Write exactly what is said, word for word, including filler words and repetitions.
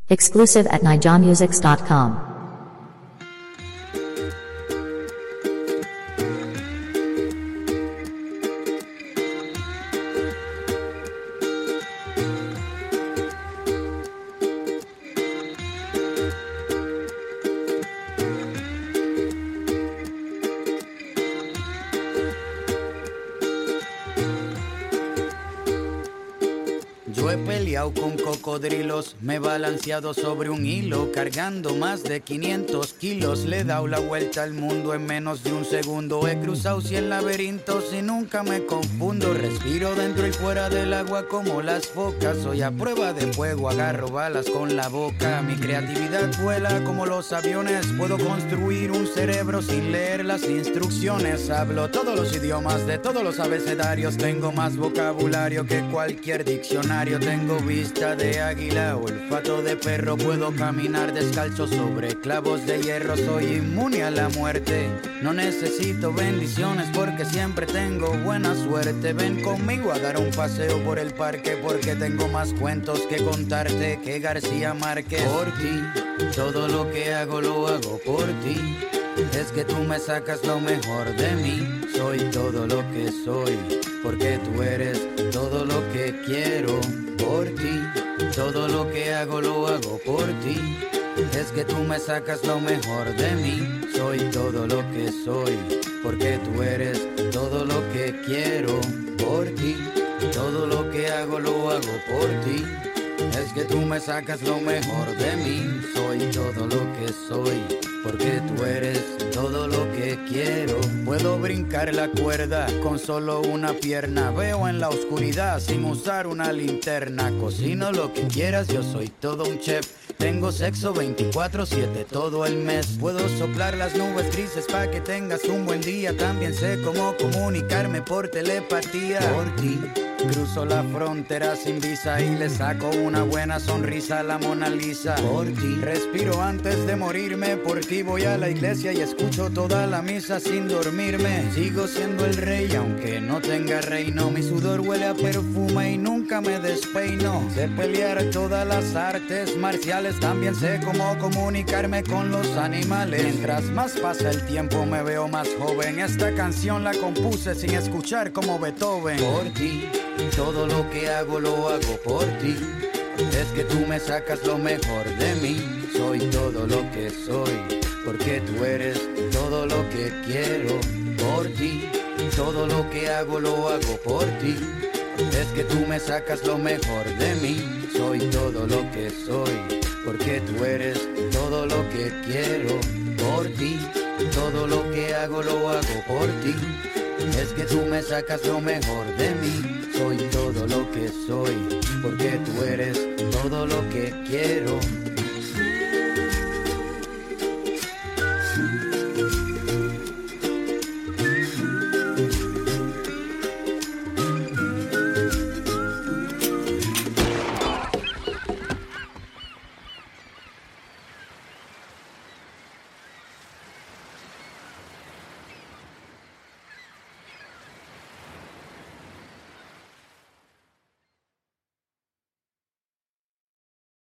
Exclusive at nijamusics dot com. Yo he peleado con cocodrilos, me he balanceado sobre un hilo, cargando más de quinientos kilos. Le he dado la vuelta al mundo en menos de un segundo. He cruzado cien laberintos y nunca me confundo. Respiro dentro y fuera del agua como las focas. Soy a prueba de fuego, agarro balas con la boca. Mi creatividad vuela como los aviones. Puedo construir un cerebro sin leer las instrucciones. Hablo todos los idiomas de todos los abecedarios. Tengo más vocabulario que cualquier diccionario. Tengo vista de águila, olfato de perro. Puedo caminar descalzo sobre clavos de hierro. Soy inmune a la muerte. No necesito bendiciones porque siempre tengo buena suerte. Ven conmigo a dar un paseo por el parque porque tengo más cuentos que contarte que García Márquez. Por ti, todo lo que hago lo hago por ti. Es que tú me sacas lo mejor de mí. Soy todo lo que soy porque tú eres todo lo que quiero. Por ti, todo lo que hago lo hago por ti. Es que tú me sacas lo mejor de mí. Soy todo lo que soy porque tú eres todo lo que quiero. Por ti, todo lo que hago lo hago por ti. Es que tú me sacas lo mejor de mí. Soy todo lo que soy porque tú eres todo lo que quiero. Puedo brincar la cuerda con solo una pierna. Veo en la oscuridad sin usar una linterna. Cocino lo que quieras, yo soy todo un chef. Tengo sexo veinticuatro siete todo el mes. Puedo soplar las nubes grises pa' que tengas un buen día. También sé cómo comunicarme por telepatía. Por ti cruzo la frontera sin visa y le saco una buena sonrisa a la Mona Lisa. Por ti respiro antes de morirme. Por ti voy a la iglesia y escucho toda la misa sin dormirme. Sigo siendo el rey aunque no tenga reino. Mi sudor huele a perfume y nunca me despeino. Sé pelear todas las artes marciales. También sé cómo comunicarme con los animales. Mientras más pasa el tiempo me veo más joven. Esta canción la compuse sin escuchar como Beethoven. Por ti, todo lo que hago lo hago por ti. Es que tú me sacas lo mejor de mí. Soy todo lo que soy porque tú eres todo lo que quiero. Por ti, todo lo que hago lo hago por ti. Es que tú me sacas lo mejor de mí. Soy todo lo que soy porque tú eres todo lo que quiero. Por ti, todo lo que hago lo hago por ti. Es que tú me sacas lo mejor de mí. Soy todo lo que soy porque tú eres todo lo que quiero.